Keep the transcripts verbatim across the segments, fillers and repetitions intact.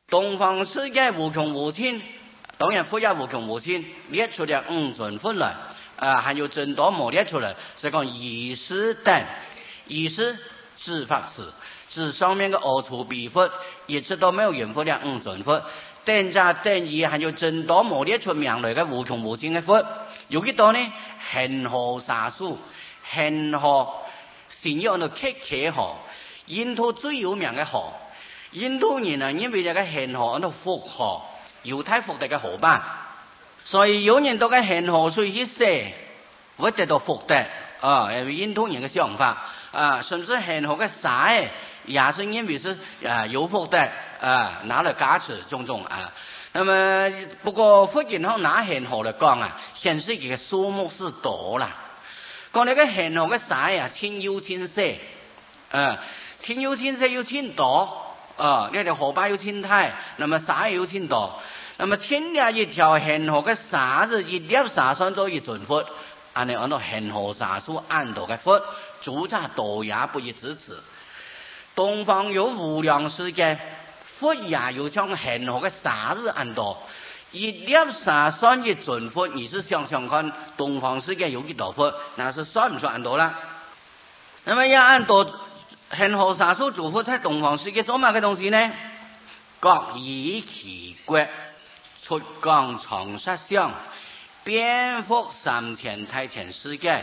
东方世界无穷无尽，当然佛也无穷无尽，列出了五尊佛来，啊，还有真多冇列出来，是讲意识等，意识指法师，指上面嘅恶土比佛，一直都没有缘佛了五尊佛，等价等义还有真多冇列出名来嘅无穷无尽嘅佛，有幾多呢？恒河沙數，恒河是要按揭揭河，印度最有名嘅河。印度人啊，因為這個恒河喺度復河，猶太復地嘅河吧，所以有人到個恒河水去洗，會得到復得啊！印度人嘅想法啊，甚至恒河嘅水也是因為是啊有復得啊，拿來加持種種啊。那麼不過福建後拿恒河嚟講啊，顯示佢嘅數目是多啦。講你個恒河嘅水啊，千有千洗啊，千有千洗有千多。啊，呢條河壩有千大，那麼沙有千多，那麼千廿一條恒河嘅沙子一粒沙算做一尊佛，按你按照恒河沙數按到嘅佛，主扎多也不一支持。東方有無量世界，佛也有將恒河嘅沙子按到，一粒沙算一尊佛，你是想想看，東方世界有幾多佛，那是算唔算按到啦？那麼要按到。恒河沙數主佛在東方世界做乜嘅東西呢？各以其國出廣長實相，遍覆三千大千世界。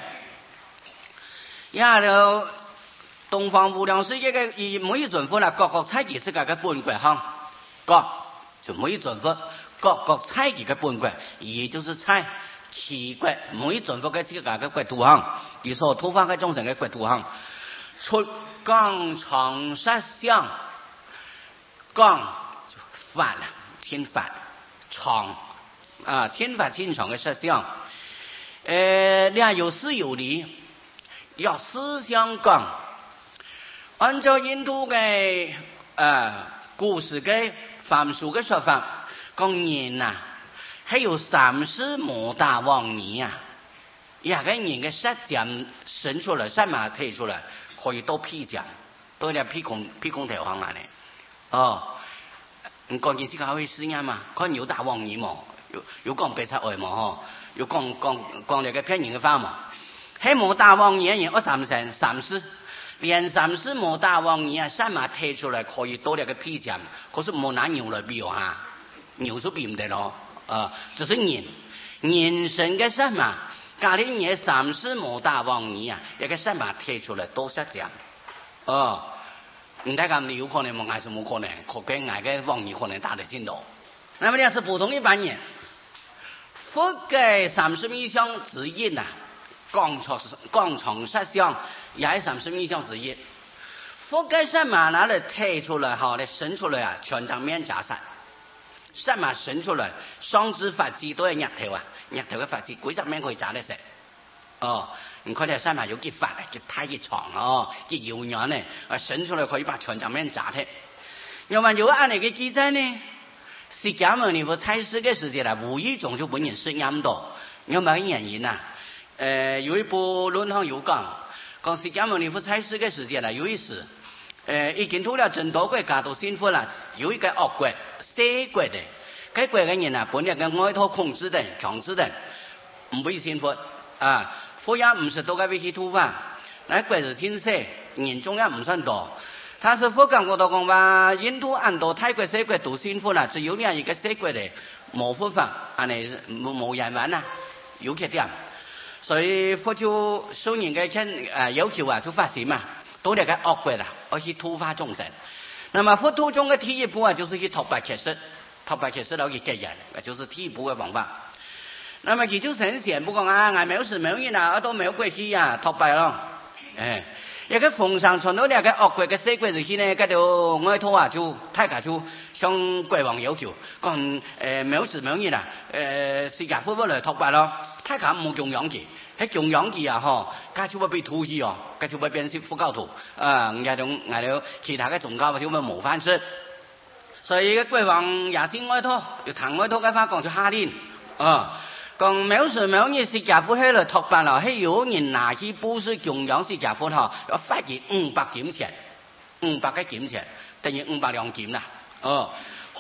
然後東方無量世界嘅每一尊佛啦，各各採自己嘅本國行，各就每一尊佛各各採自己嘅本國，也就是採其國每一尊佛嘅自己嘅國土行，而所突發嘅眾生嘅國土行。出廣長實相，廣法啦，天法長啊，天法天長嘅實相。誒，你係有事有理，要思想講。按照印度嘅誒故事嘅梵書嘅說法，講人啊，係有三世摩打王年啊，一個人嘅實相生出來，什麼推出來？可以多批講，多啲批公批公條行嚟咧。哦，唔講件事搞去試驗嘛，看有大王語嘛，有有講白賊話嘛嗬，有講講講嚟嘅騙人嘅話嘛。喺冇大王語人，我三成三世，連三世冇大王語啊，什麼推出來可以多啲嘅批講，可是冇拿牛來比啊，牛就比唔得咯。啊，就是人人生嘅什麼？家庭嘢三世冇大王語啊，一個什麼推出來都實講。哦，唔睇咁你有可能冇嗌，是冇可能，可跟嗌嘅王語可能打得進度。那麼呢是普通一般人，佛嘅三十一項之一呐，廣長廣長實相也係三十一項之一。佛嘅什麼拿嚟推出來好嚟生出來啊，全場面假殺。什麼生出來，雙子法子都係日頭啊！日頭嘅法子幾十蚊可以炸得食。哦，唔佢哋什麼有結法啊，結太結長哦，結遙遠呢，啊生出來可以把全場面炸得。要問有按嚟嘅記載呢，釋迦牟尼佛在世嘅時節啦，無意中就本人釋音到，有冇原因啊？誒、呃，有一部論壇有講，講釋迦牟尼佛在世嘅時節啦，有一時，誒、呃、已經到了真多國家都信佛啦，有一個惡國。西國的，該國嘅人啊，本嚟嘅外套控制的、強制的，唔會信佛啊。佛也唔是到個位去突發，那國是天色，人中也唔算多。他是佛講過到講話，印度、印度、泰國、西國都信佛啦，只有呢一個西國的冇佛法，安尼冇冇人玩啊，有缺點。所以佛就受人嘅請誒要求啊，就發誓嘛，到嚟個惡國啦，而去突發眾生。那麼佛途中嘅第一步啊，就是去托白揭示，托白揭示到去接人，就是第一步嘅方法。那麼佢就呈現，不過啊，我沒有事沒有人啊，我都沒有關係啊，托白咯。誒，一個奉上傳到呢個惡國嘅西國時期呢，嗰條外頭啊，就大家就向國王要求，講誒沒有事沒有人啊，誒釋迦佛佛來托白咯，大家冇供養佢。喺供養佢啊，嗬，家就會被屠死哦，家就會變成佛教徒啊，嗌到嗌到其他嘅宗教就會冇翻出，所以個國王也是外頭，就談外頭嘅話講就下令啊，講冇事冇嘢釋迦佛喺度托白啦，係有人拿起布施供養釋迦佛嗬，要罰佢五百金錢，五百個金錢等於五百兩金啦，哦，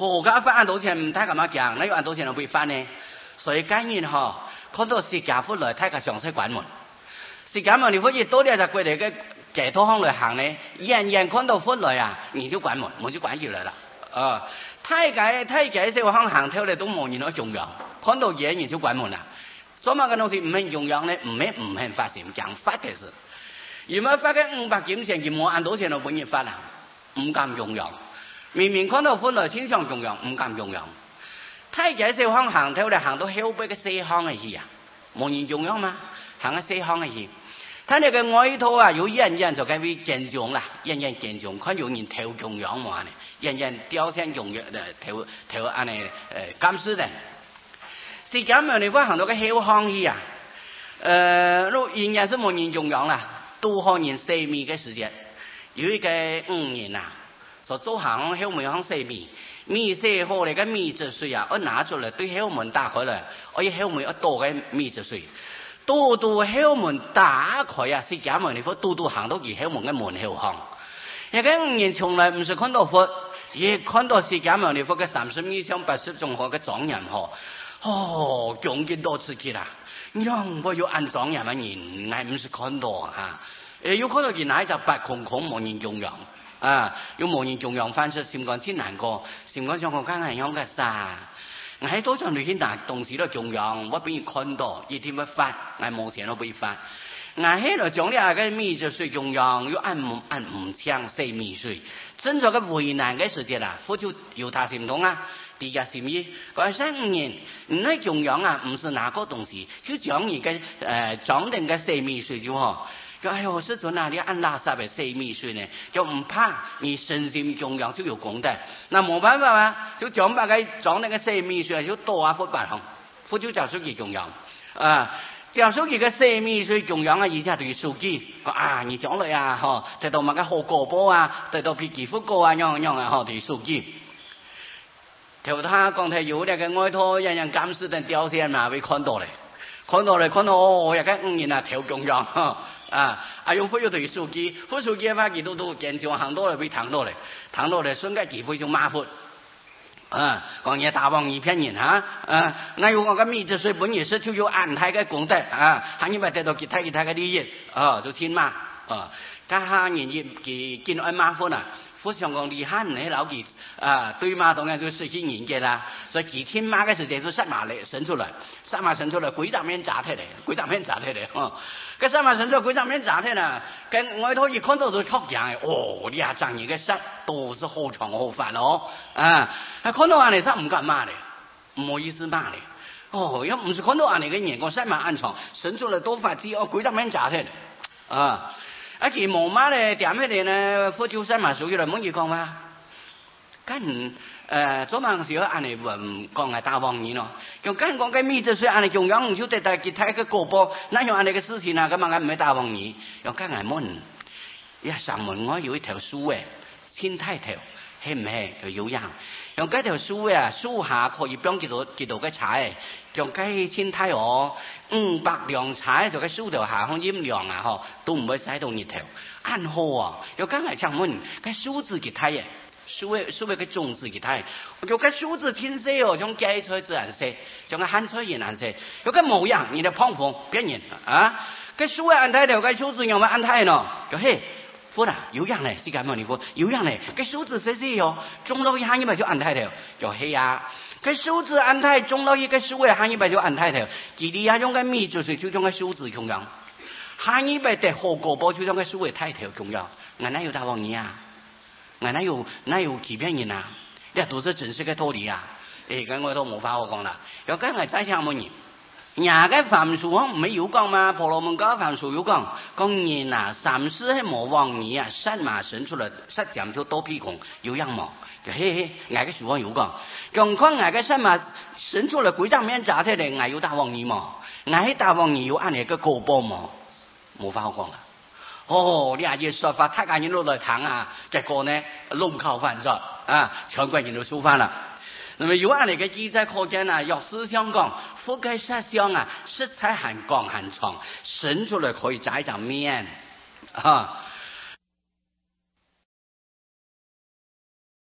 何家发按多錢唔睇咁樣講，那要按多錢都會翻呢？所以今年嗬，看到釋迦佛來睇個詳細關門，釋迦門你可以多啲就過嚟嘅解脫行來行呢，人人看到佛來啊，你就關門，我就關起來啦。啊，睇解睇解釋行行跳嚟都冇人去重要，看到嘢你就關門啦。所以嘅東西唔係重要呢，唔係唔係發善講法嘅事。如果發嘅五百幾錢，而冇按多錢就本業發啦，唔咁重要。明明看到佛來先上重要，唔咁重要。睇解釋行行跳嚟行到後背嘅四行嘅事啊，冇人重要嘛，行嘅四行嘅事。睇你嘅外套啊，有人人就梗會見重啦，人人見重，看有人頭重樣嘛呢，人人雕像重樣誒頭頭安尼誒監視人。是咁樣你會行到嘅後行去啊，誒，如人人是冇人重樣啦，都可能四米嘅時間，有一個五年啊。所做行後門行四米，米四好嚟嘅米汁水啊，我拿出嚟對後門打開來，我要後門要多嘅米汁水，多多後門打開啊，是假門你佛多多行到佢後門嘅門後行。一個五年從來唔是看到佛，也看到是假門你佛嘅三十米上八十種河嘅莊嚴河，哦，強勁多刺激啦！讓我要按莊嚴嘅人，乃唔是看到啊，誒，要看到佢乃就白空空冇人重要。啊！有無人重用翻出，閃講先難過，閃講上個間係樣嘅啥？我喺多場裏邊拿東西都重用，我俾佢看到，一天不發，我冇錢都俾發。我喺度講呢個米就水重用，要按唔按唔槍四米水，真係個為難嘅事情啦。佛就有他心痛啊，第二心意，講三五年，唔係重用啊，唔是哪個東西，就講你嘅誒講定嘅四米水就好。哎呦，師尊啊，你按垃圾嘅四米水呢，就唔怕你身心重要就有功德。那冇辦法啊，就講把佢裝那個四米水就多啊佛辦行，佛就教書記重要啊，教書記嘅四米水重要啊，而家對書記講啊，你講嚟啊，嗬，得到乜嘅好果報啊，得到皮肌福果啊，樣樣啊，嗬，對書記。條他講睇有那個外頭人人監視等雕像嘛，會看到咧，看到咧，看到哦，一個五年啊，條重要。啊！啊用佛要對書記，佛書記話佢都都見上行多嚟，俾躺多嚟，躺多嚟，瞬間幾倍就馬佛。啊，講嘢大王一片人嚇，啊，我有我個米汁水本也是就有安泰嘅功德啊，行業咪得到其他其他嘅利益，哦，就天馬，哦，家下人業佢見愛馬佛啊，佛上講厲害你老幾啊，對馬當然就實現人嘅啦，所以幾天馬嘅時間就殺馬嚟生出來，殺馬生出來鬼打面炸出嚟，鬼打面炸出嚟，哦。cái sao mà sinh ra cái trăm trả thế nào cái người thôi gì con tôi tôi khóc dạng ồ đi à chẳng những cái sách đồ是好長好煩哦啊看到安尼他唔敢罵咧唔好意思罵咧哦要唔是看到安尼嘅人講曬馬暗藏生出來多法子哦鬼trăm trả thế啊啊其冇罵咧點起嚟呢佛教曬馬屬於嚟乜嘢講嘛跟誒昨晚時候安尼唔講係大王兒咯，用跟講嘅米汁水安尼用樣唔少得但係睇個果報，哪有安尼嘅事情啊？咁啊唔係大王兒，用跟係門，一上門我有一條樹誒，千太條，係唔係就有樣？用嗰條樹啊，樹下可以幫幾多幾多嘅柴，用嗰千太哦，五百兩柴就喺樹頭下向陰涼啊，嗬，都唔會使到熱頭，暗好啊，用跟係上門，嗰樹字嘅睇嘅。數位數位個種子給他，就個數字青色哦，種芥菜自然色，種個漢菜也難色，有個模樣，你的胖胖變人啊，個數位安泰的，個數字有冇安泰呢？就嘿，佛啦，有樣嘞，是咁樣你講，有樣嘞，個數字色色喲，種落去行一百就安泰的，就嘿啊，個數字安泰，種落去個數位行一百就安泰的，佢哋啊用個米就是就種個數字同樣，行一百的好果報就種個數位太條同樣，我哪有大王你啊？我哪有哪有欺騙人啊？呢都是真實嘅道理啊！誒，咁我都冇法我講啦。又梗係真相冇人，人嘅凡數唔係有講嘛？婆羅門教凡數有講，講人啊，三世係冇王兒啊，殺馬生出來，殺點就多屁孔，有樣冇？就嘿嘿，我嘅數有講，仲講我嘅殺馬生出來鬼障面炸出嚟，我有大王兒冇？我係大王兒有按呢個果報冇？冇法我講啦。哦，你阿爺說法太感人落來談啊，結果呢弄巧反拙啊，全國人都收翻啦。那麼有按呢個記載可見啊，要思想講，覆蓋實相啊，色彩很光很長，生出來可以摘一張面啊。